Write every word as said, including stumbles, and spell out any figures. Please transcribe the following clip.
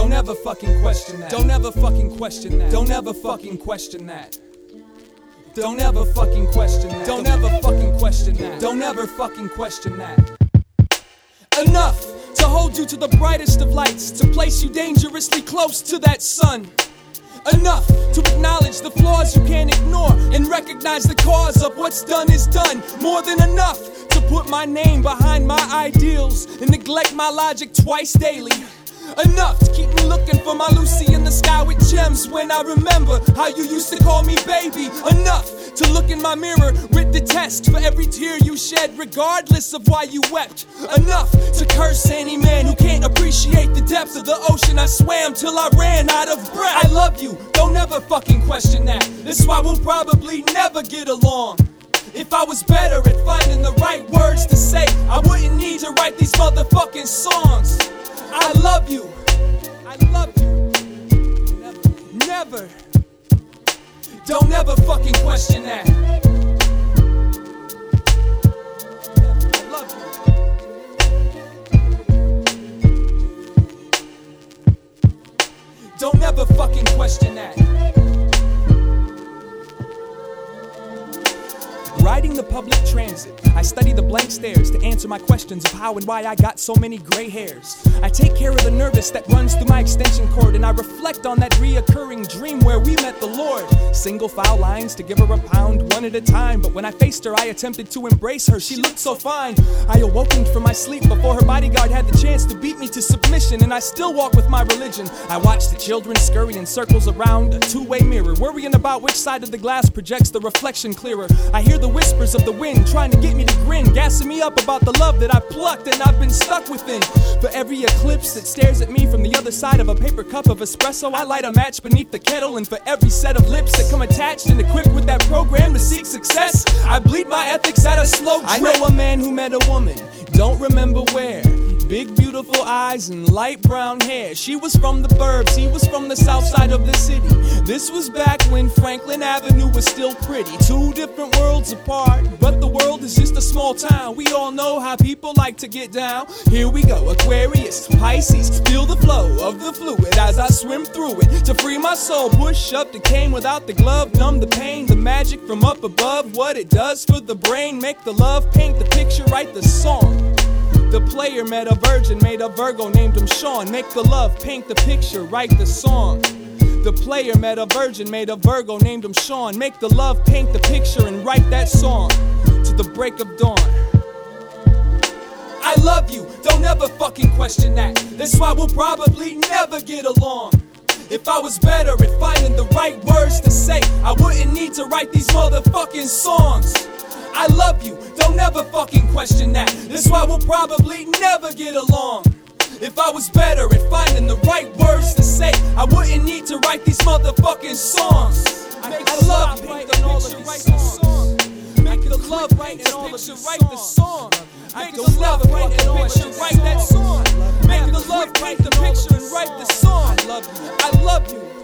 Don't ever fucking question that. Don't ever fucking question that. Don't ever fucking question that. Don't ever fucking question that. Don't ever fucking question that. Don't ever fucking question that. Enough to hold you to the brightest of lights, to place you dangerously close to that sun. Enough to acknowledge the flaws you can't ignore and recognize the cause of what's done is done. More than enough to put my name behind my ideals and neglect my logic twice daily. Enough to keep me looking for my Lucy in the sky with gems when I remember how you used to call me baby. Enough to look in my mirror with detest for every tear you shed regardless of why you wept. Enough to curse any man who can't appreciate the depths of the ocean I swam till I ran out of breath. I love you, don't ever fucking question that. That's why we'll probably never get along. If I was better at finding the right words to say, I wouldn't need to write these motherfucking songs. I love you. I love you. Never. Never. Don't ever fucking question that. I love you. Don't ever fucking question that. Riding the public transit, I study the blank stares to answer my questions of how and why I got so many gray hairs. I take care of the nervous that runs through my extension cord, and I reflect on that reoccurring dream where we met the Lord. Single file lines to give her a pound one at a time, but when I faced her I attempted to embrace her. She looked so fine. I awokened from my sleep before her bodyguard had the chance to beat me to submission, and I still walk with my religion. I watch the children scurry in circles around a two-way mirror, worrying about which side of the glass projects the reflection clearer. I hear the whispers of the wind trying to get me to grin, gassing me up about the love that I plucked and I've been stuck within. For every eclipse that stares at me from the other side of a paper cup of espresso, I light a match beneath the kettle, and for every set of lips that come attached and equipped with that program to seek success, I bleed my ethics at a slow drip. I know a man who met a woman, don't remember where. Big beautiful eyes and light brown hair. She was from the burbs, he was from the south side of the city. This was back when Franklin Avenue was still pretty. Two different worlds apart, but the world is just a small town. We all know how people like to get down. Here we go, Aquarius, Pisces, feel the flow of the fluid as I swim through it. To free my soul, push up the cane without the glove, numb the pain, the magic from up above. What it does for the brain, make the love, paint the picture, write the song. The player met a virgin, made a Virgo, named him Sean. Make the love, paint the picture, write the song. The player met a virgin, made a Virgo, named him Sean. Make the love, paint the picture, and write that song to the break of dawn. I love you, don't ever fucking question that. That's why we'll probably never get along. If I was better at finding the right words to say, I wouldn't need to write these motherfucking songs. I love you, don't ever fucking question that. That's why we'll probably never get along. If I was better at finding the right words to say, I wouldn't need to write these motherfucking songs. I, I love writing all of these songs. Make the love write and all of the write the song. Make the love write and picture write that song. Make the love write the picture and write the song. I love you. I love you.